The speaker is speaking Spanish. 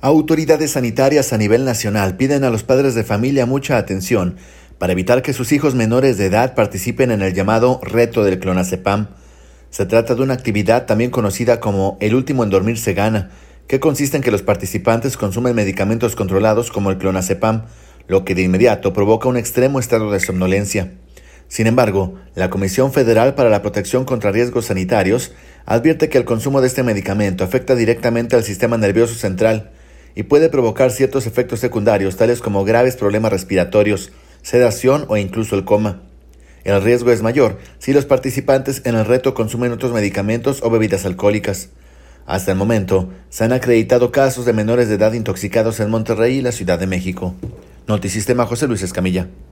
Autoridades sanitarias a nivel nacional piden a los padres de familia mucha atención para evitar que sus hijos menores de edad participen en el llamado reto del clonazepam. Se trata de una actividad también conocida como el último en dormir se gana, que consiste en que los participantes consumen medicamentos controlados como el clonazepam, lo que de inmediato provoca un extremo estado de somnolencia. Sin embargo, la Comisión Federal para la Protección contra Riesgos Sanitarios advierte que el consumo de este medicamento afecta directamente al sistema nervioso central y puede provocar ciertos efectos secundarios tales como graves problemas respiratorios, sedación o incluso el coma. El riesgo es mayor si los participantes en el reto consumen otros medicamentos o bebidas alcohólicas. Hasta el momento, se han acreditado casos de menores de edad intoxicados en Monterrey y la Ciudad de México. Notisistema José Luis Escamilla.